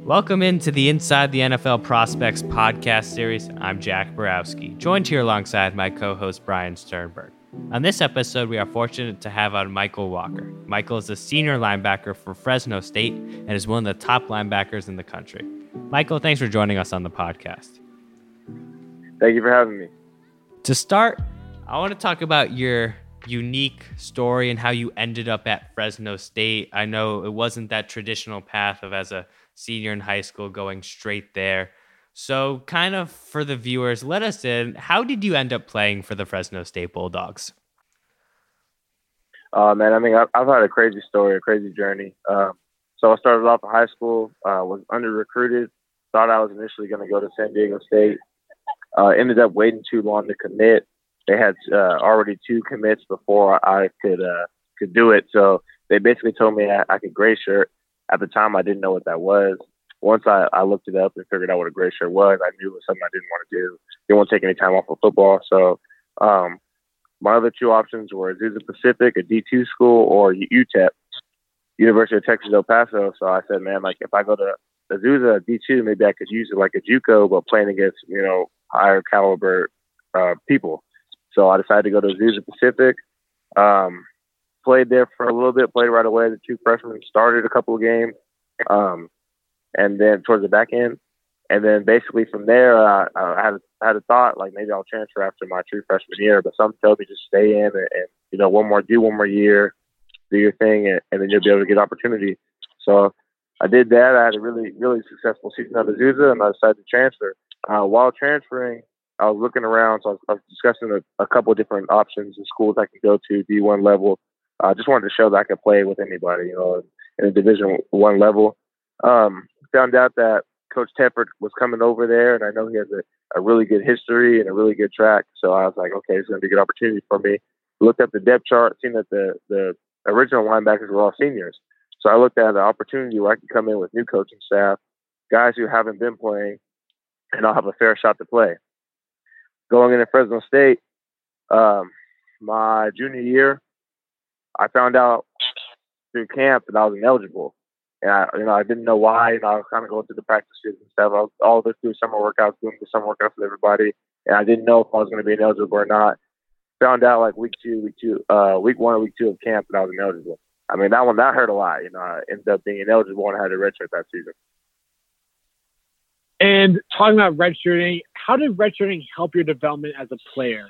Welcome into the Inside the NFL Prospects podcast series. I'm Jack Borowski, joined here alongside my co-host Brian Sternberg. On this episode, we are fortunate to have on Michael Walker. Michael is a senior linebacker for Fresno State and is one of the top linebackers in the country. Michael, thanks for joining us on the podcast. Thank you for having me. To start, I want to talk about your unique story and how you ended up at Fresno State. I know it wasn't that traditional path of as a senior in high school going straight there. So kind of for the viewers, let us in. How did you end up playing for the Fresno State Bulldogs? Man, I mean, I've had a crazy story, a crazy journey. So I started off in high school, was under-recruited, thought I was initially going to go to San Diego State, ended up waiting too long to commit. They had already two commits before I could do it. So they basically told me I could gray shirt. At the time, I didn't know what that was. Once I looked it up and figured out what a gray shirt was, I knew it was something I didn't want to do. Didn't want to take any time off of football. So my other two options were Azusa Pacific, a D2 school, or UTEP, University of Texas El Paso. So I said, man, like if I go to Azusa D2, maybe I could use it like a JUCO, but playing against, higher caliber people. So I decided to go to Azusa Pacific. Played there for a little bit, played right away. The two freshmen started a couple of games, and then towards the back end. And then basically from there, I had a thought, like maybe I'll transfer after my true freshman year, but some told me just stay in and do one more year, do your thing, and then you'll be able to get opportunity. So I did that. I had a really, really successful season at Azusa, and I decided to transfer. While transferring, I was looking around, so I was discussing a couple of different options and schools I could go to, D1 level. I just wanted to show that I could play with anybody, in a Division I level. Found out that Coach Tedford was coming over there, and I know he has a really good history and a really good track. So I was like, okay, it's going to be a good opportunity for me. Looked at the depth chart, seen that the original linebackers were all seniors. So I looked at an opportunity where I could come in with new coaching staff, guys who haven't been playing, and I'll have a fair shot to play. Going into Fresno State, my junior year, I found out through camp that I was ineligible. And I didn't know why. I was kind of going through the practices and stuff. I was all this through summer workouts, doing the summer workouts with everybody. And I didn't know if I was going to be ineligible or not. Found out like week one or week two of camp that I was ineligible. I mean, that hurt a lot. I ended up being ineligible and I had a redshirt that season. And talking about redshirting, how did redshirting help your development as a player?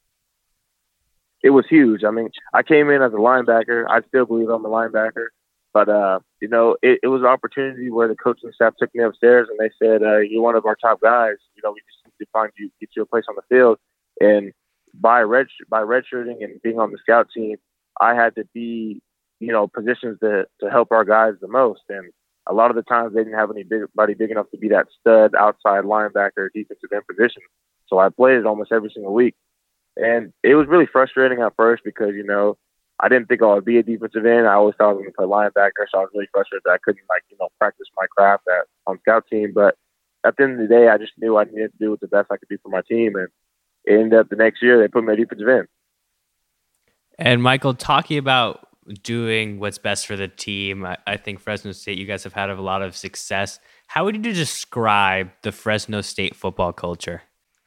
It was huge. I mean, I came in as a linebacker. I still believe I'm a linebacker. But, it was an opportunity where the coaching staff took me upstairs and they said, you're one of our top guys. We just need to get you a place on the field. And by redshirting and being on the scout team, I had to be, positions to help our guys the most. And a lot of the times they didn't have anybody big enough to be that stud outside linebacker, defensive end position. So I played it almost every single week. And it was really frustrating at first because, I didn't think I would be a defensive end. I always thought I was going to play linebacker, so I was really frustrated that I couldn't, practice my craft on scout team. But at the end of the day, I just knew I needed to do the best I could do for my team. And it ended up the next year, they put me at defensive end. And Michael, talking about doing what's best for the team, I think Fresno State, you guys have had a lot of success. How would you describe the Fresno State football culture?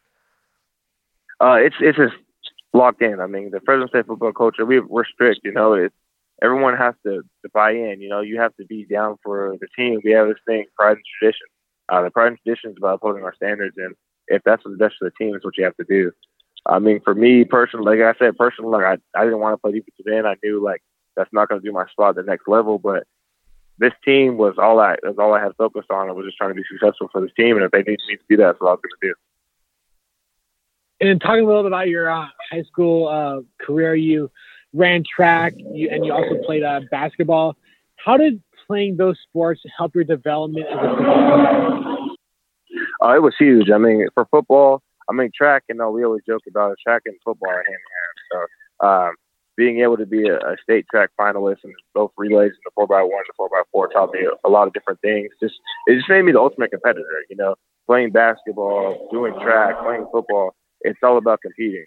It's just locked in. I mean, the Fresno State football culture, we're strict. Everyone has to buy in. You have to be down for the team. We have this thing, pride and tradition. The pride and tradition is about upholding our standards, and if that's what's best for the team, it's what you have to do. I mean, for me personally, like I said, I didn't want to play defensive end. I knew that's not going to do my spot at the next level, but this team was all I had focused on. I was just trying to be successful for this team, and if they need me to do that, that's what I was going to do. And talking a little bit about your high school career, you ran track and you also played basketball. How did playing those sports help your development as a football player? It was huge. I mean, for football, track, we always joke about it. Track and football are hand in hand. So being able to be a state track finalist in both relays and the 4x1 and the 4x4 taught me a lot of different things. It just made me the ultimate competitor, playing basketball, doing track, playing football. It's all about competing.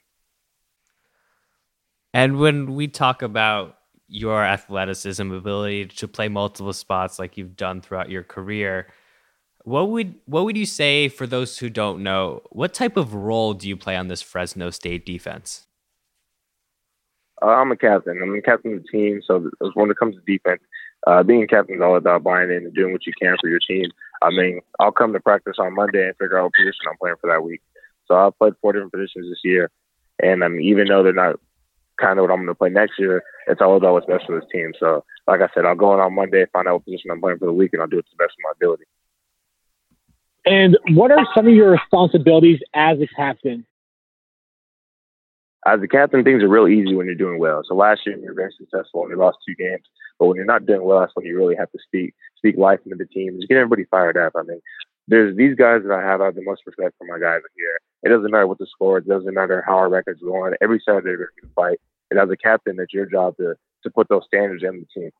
And when we talk about your athleticism, ability to play multiple spots like you've done throughout your career, What would you say for those who don't know? What type of role do you play on this Fresno State defense? I'm a captain. I'm the captain of the team. So when it comes to defense, being a captain is all about buying in and doing what you can for your team. I mean, I'll come to practice on Monday and figure out what position I'm playing for that week. So I've played 4 different positions this year. And I mean, even though they're not kind of what I'm going to play next year, it's all about what's best for this team. So like I said, I'll go in on Monday, find out what position I'm playing for the week, and I'll do it to the best of my ability. And what are some of your responsibilities as a captain? As a captain, things are real easy when you're doing well. So last year, we were very successful and we lost 2 games. But when you're not doing well, that's when you really have to speak life into the team. Just get everybody fired up. I mean, there's these guys that I have the most respect for my guys here. It doesn't matter what the score. It doesn't matter how our record's going. Every Saturday, they're going to fight. And as a captain, it's your job to put those standards in the team.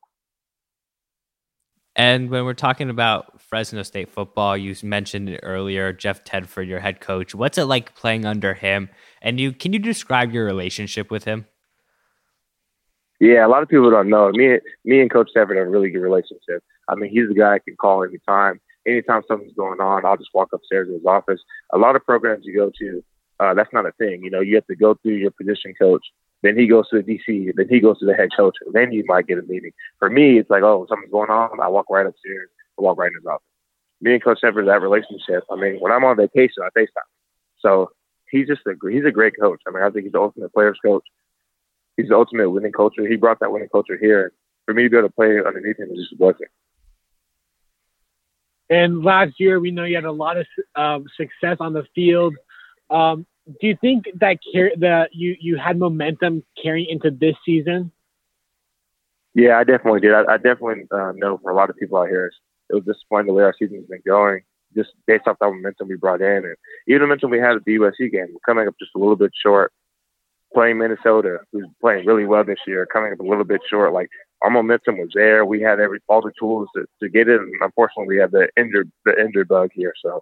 And when we're talking about Fresno State football, you mentioned it earlier, Jeff Tedford, your head coach. What's it like playing under him? And can you describe your relationship with him? Yeah, a lot of people don't know. Me and Coach Tedford have a really good relationship. I mean, he's the guy I can call anytime. Anytime something's going on, I'll just walk upstairs to his office. A lot of programs you go to, that's not a thing. You know, you have to go through your position coach. Then he goes to the DC. Then he goes to the head coach. And then you might get a meeting. For me, it's like, oh, something's going on. I walk right upstairs. I walk right in his office. Me and Coach Tedford, that relationship. I mean, when I'm on vacation, I FaceTime. So he's a great coach. I mean, I think he's the ultimate players coach. He's the ultimate winning culture. He brought that winning culture here. For me to be able to play underneath him is just a blessing. And last year, we know you had a lot of success on the field. Do you think that you had momentum carrying into this season? Yeah, I definitely did. I definitely know for a lot of people out here, it was disappointing the way our season's been going, just based off that momentum we brought in. And even the momentum we had at the USC game, we're coming up just a little bit short. Playing Minnesota, who's playing really well this year, coming up a little bit short. Like, our momentum was there. We had all the tools to get it. And unfortunately, we had the injured bug here. So.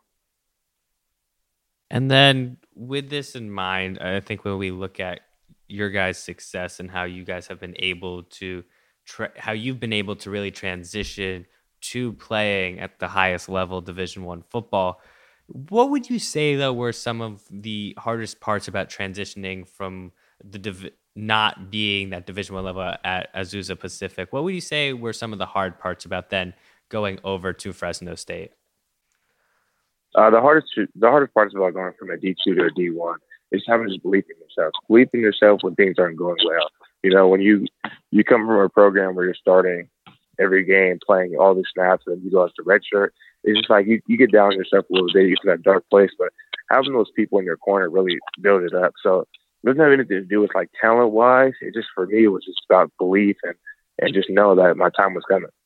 And then with this in mind, I think when we look at your guys' success and how you guys have been able to, how you've been able to really transition to playing at the highest level, Division I football, what would you say though were some of the hardest parts about transitioning from the not being that Division I level at Azusa Pacific? What would you say were some of the hard parts about then going over to Fresno State? The hardest part is about going from a D2 to a D1 is having just belief in yourself. Believe in yourself when things aren't going well. You know, when you come from a program where you're starting every game, playing all the snaps, and you go as the red shirt, it's just like you get down on yourself a little bit, you get to that dark place, but having those people in your corner really build it up. So it doesn't have anything to do with like talent-wise. It just, for me, it was just about belief and just know that my time was coming.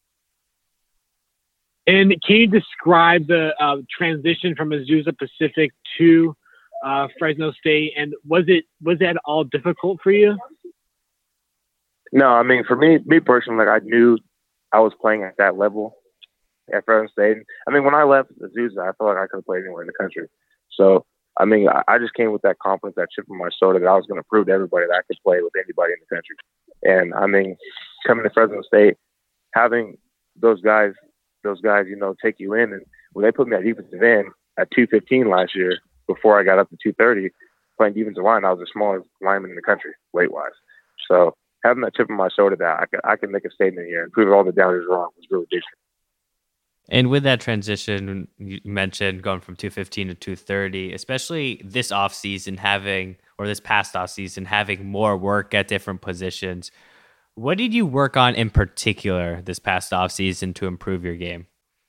And can you describe the transition from Azusa Pacific to Fresno State? And was it at all difficult for you? No, I mean, for me personally, like, I knew I was playing at that level at Fresno State. I mean, when I left Azusa, I felt like I could have played anywhere in the country. So, I mean, I just came with that confidence, that chip on my shoulder, that I was going to prove to everybody that I could play with anybody in the country. And I mean, coming to Fresno State, having those guys, you know, take you in. And when they put me at defensive end at 215 last year, before I got up to 230, playing defensive line, I was the smallest lineman in the country, weight-wise. So having that chip on my shoulder that I can make a statement here and prove all the doubters wrong was really big. And with that transition, you mentioned going from 215 to 230, especially this offseason this past offseason, having more work at different positions. What did you work on in particular this past offseason to improve your game?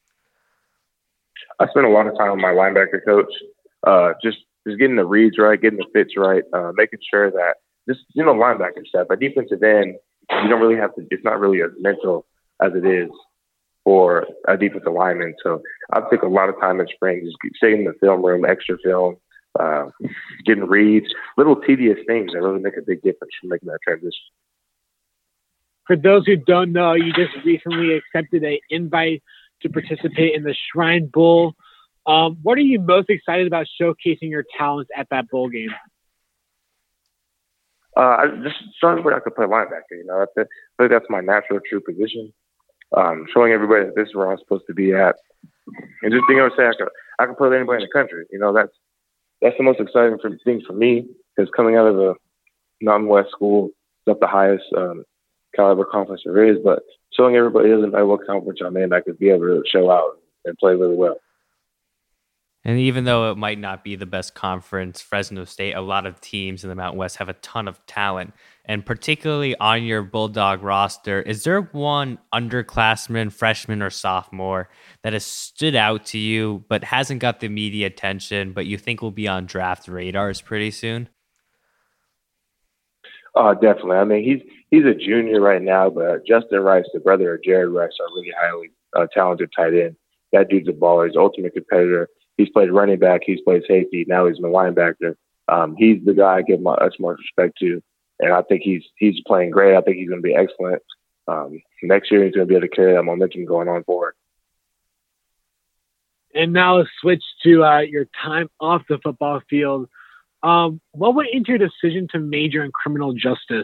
I spent a lot of time with my linebacker coach, just getting the reads right, getting the fits right, making sure that just, you know, linebacker stuff. At defensive end, you don't really have to, it's not really as mental as it is for a defensive lineman. So I took a lot of time in spring, just staying in the film room, extra film, getting reads, little tedious things that really make a big difference from making that transition. For those who don't know, you just recently accepted an invite to participate in the Shrine Bowl. What are you most excited about showcasing your talents at that bowl game? I just showing where I could play linebacker. You know, I think that's my natural, true position. Showing everybody that this is where I'm supposed to be at. and just being able to say I can play with anybody in the country. You know, that's the most exciting thing for me, because coming out of a Mountain West school, it's not the highest caliber conference there is, but showing everybody doesn't matter what conference I'm in, I could be able to show out and play really well. And even though it might not be the best conference, Fresno State, a lot of teams in the Mountain West have a ton of talent. And particularly on your Bulldog roster, is there one underclassman, freshman, or sophomore that has stood out to you but hasn't got the media attention, but you think will be on draft radars pretty soon? Definitely. I mean, he's a junior right now, but Justin Rice, the brother of Jared Rice, are really highly talented tight end. That dude's a baller. He's an ultimate competitor. He's played running back. He's played safety. Now he's a linebacker. He's the guy I give much more respect to, and I think he's playing great. I think he's going to be excellent. Next year, he's going to be able to carry that momentum going on forward. And now let's switch to your time off the football field. What went into your decision to major in criminal justice?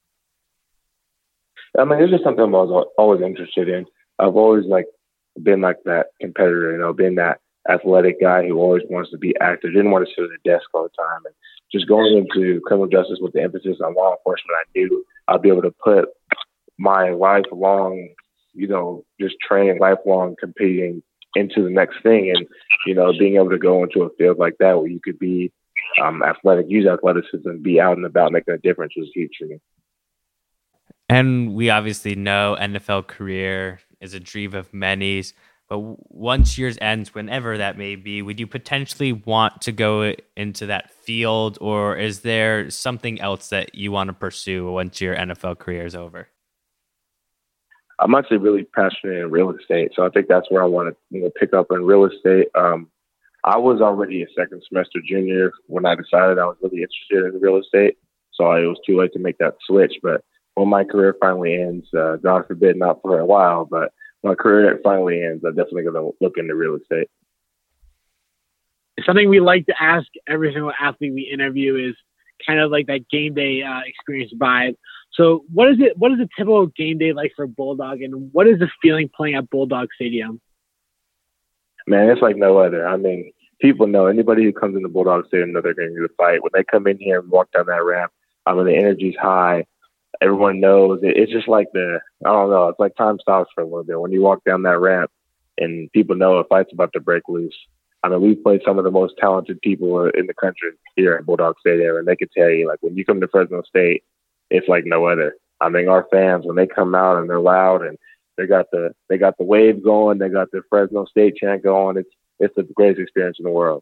I mean, it's just something I was always interested in. I've always been like that competitor, you know, been that athletic guy who always wants to be active, didn't want to sit at a desk all the time. And just going into criminal justice with the emphasis on law enforcement, I knew I'd be able to put my lifelong, you know, just training, lifelong competing into the next thing. And, you know, being able to go into a field like that where you could be athletic, use athleticism, be out and about making a difference was huge for me. And we obviously know NFL career is a dream of many's, but once yours ends, whenever that may be, would you potentially want to go into that field, or is there something else that you want to pursue once your NFL career is over? I'm actually really passionate in real estate, so I think that's where I want to pick up in real estate. I was already a second semester junior when I decided I was really interested in real estate, so it was too late to make that switch. But when my career finally ends, God forbid, not for a while, but my career finally ends, I'm definitely going to look into real estate. Something we like to ask every single athlete we interview is kind of like that game day experience vibe. So what is a typical game day like for Bulldog, and what is the feeling playing at Bulldog Stadium? Man, it's like no other. I mean, people know, anybody who comes into Bulldog Stadium know they're going to fight. When they come in here and walk down that ramp, I mean, the energy's high. Everyone knows it. It's just like I don't know, it's like time stops for a little bit when you walk down that ramp and people know a fight's about to break loose. I mean, we've played some of the most talented people in the country here at Bulldog Stadium, and they could tell you, like, when you come to Fresno State, it's like no other. I mean, our fans, when they come out and they're loud and they got the wave going, they got the Fresno State chant going, it's the greatest experience in the world.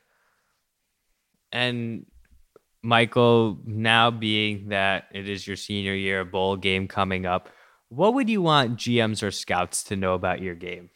And Michael, now being that it is your senior year, a bowl game coming up, what would you want GMs or scouts to know about your game?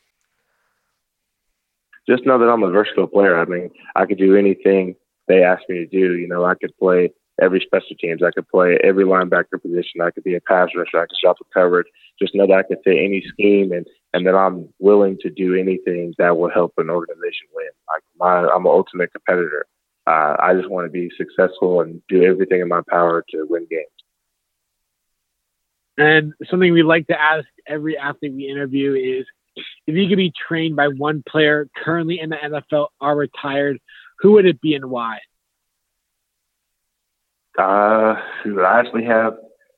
Just know that I'm a versatile player. I mean, I could do anything they ask me to do. You know, I could play every special teams. I could play every linebacker position. I could be a pass rusher. I could stop the coverage. Just know that I could fit any scheme, and that I'm willing to do anything that will help an organization win. I'm an ultimate competitor. I just want to be successful and do everything in my power to win games. And something we like to ask every athlete we interview is, if you could be trained by one player currently in the NFL or retired, who would it be and why? I actually have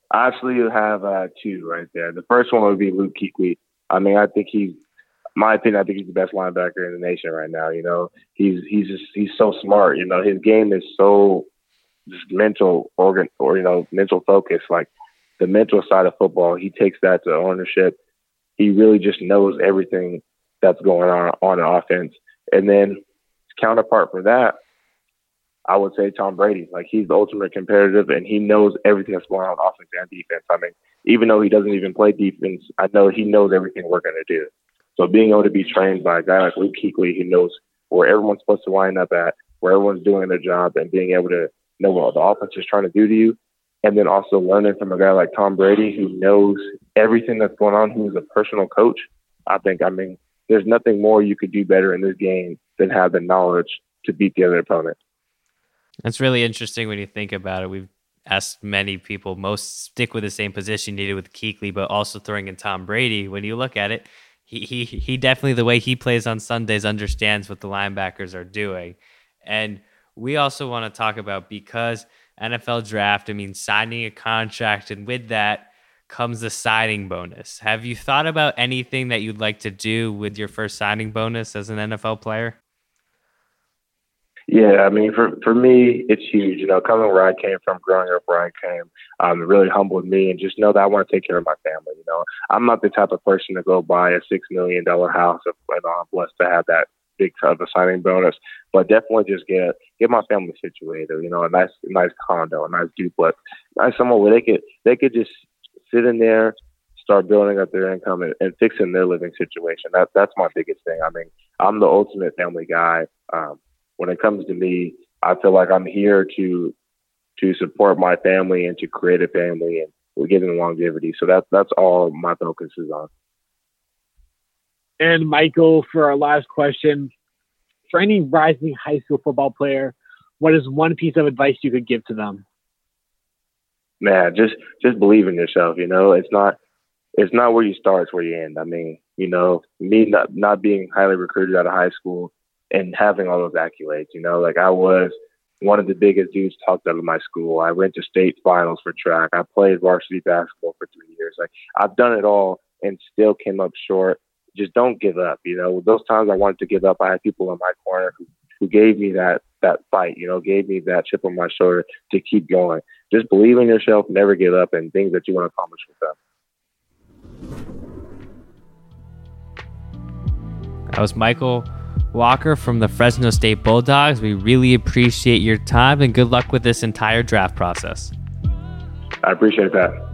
two right there. The first one would be Luke Kuechly. I mean, I think he's the best linebacker in the nation right now. You know, he's so smart. You know, his game is so just mental mental focus. Like the mental side of football, he takes that to ownership. He really just knows everything that's going on offense. And then counterpart for that, I would say Tom Brady. Like, he's the ultimate competitive, and he knows everything that's going on offense and defense. I mean, even though he doesn't even play defense, I know he knows everything we're going to do. So being able to be trained by a guy like Luke Kuechly, who knows where everyone's supposed to line up at, where everyone's doing their job, and being able to know what the offense is trying to do to you, and then also learning from a guy like Tom Brady, who knows everything that's going on, who's a personal coach. I mean, there's nothing more you could do better in this game than have the knowledge to beat the other opponent. That's really interesting when you think about it. We've asked many people, most stick with the same position needed with Kuechly, but also throwing in Tom Brady. When you look at it, he definitely, the way he plays on Sundays, understands what the linebackers are doing. And we also want to talk about, because NFL draft, I mean, signing a contract, and with that comes the signing bonus. Have you thought about anything that you'd like to do with your first signing bonus as an NFL player? Yeah, I mean, for me, it's huge. You know, coming where I came from, growing up where I came, it really humbled me. And just know that I want to take care of my family. You know, I'm not the type of person to go buy a $6 million house. And I'm blessed to have that big of a signing bonus, but definitely just get my family situated. You know, a nice condo, a nice duplex, nice somewhere where they could just sit in there, start building up their income and fixing their living situation. That's my biggest thing. I mean, I'm the ultimate family guy. When it comes to me, I feel like I'm here to support my family and to create a family, and we're getting longevity. So that's all my focus is on. And Michael, for our last question, for any rising high school football player, what is one piece of advice you could give to them? Man, just believe in yourself. You know, it's not where you start, it's where you end. I mean, you know, me not being highly recruited out of high school and having all those accolades, you know, like I was one of the biggest dudes talked out of my school. I went to state finals for track. I played varsity basketball for 3 years. Like, I've done it all and still came up short. Just don't give up. You know, those times I wanted to give up, I had people in my corner who gave me that fight, you know, gave me that chip on my shoulder to keep going. Just believe in yourself, never give up, and things that you want to accomplish with them. That was Michael Walker from the Fresno State Bulldogs. We really appreciate your time, and good luck with this entire draft process. I appreciate that.